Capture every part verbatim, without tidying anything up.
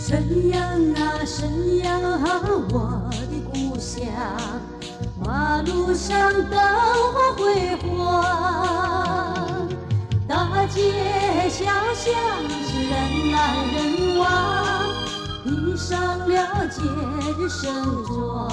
沈阳啊，沈阳啊，我的故乡，马路上灯火辉煌，大街小巷是人来人往，比上了节日盛装。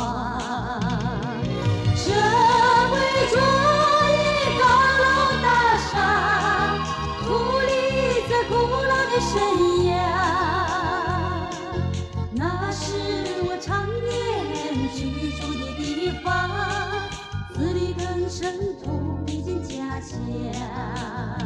社会主义高楼大厦，矗立在古老的沈阳，那是我常年居住的地方，自力更生，痛进家乡。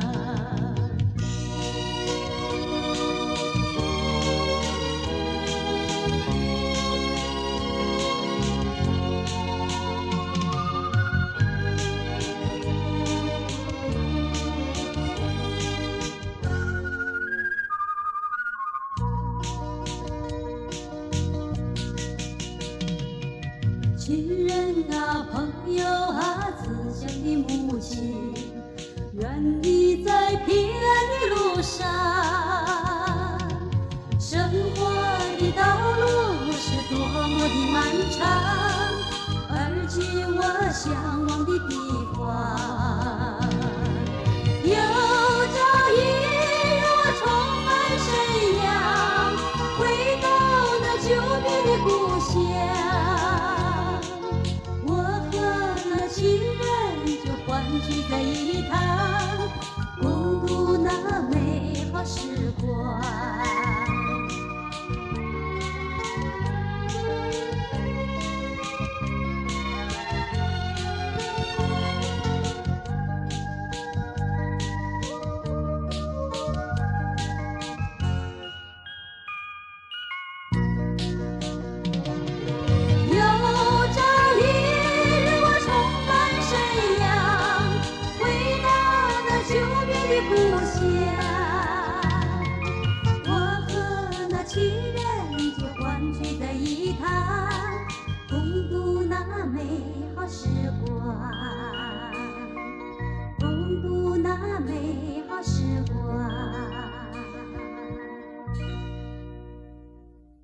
亲人啊，朋友啊，思乡的母亲，愿你在平安的路上。生活的道路是多么的漫长，而去我向往的地方。有朝一日我重返沈阳，回到那久别的故乡。亲人就欢聚在一堂。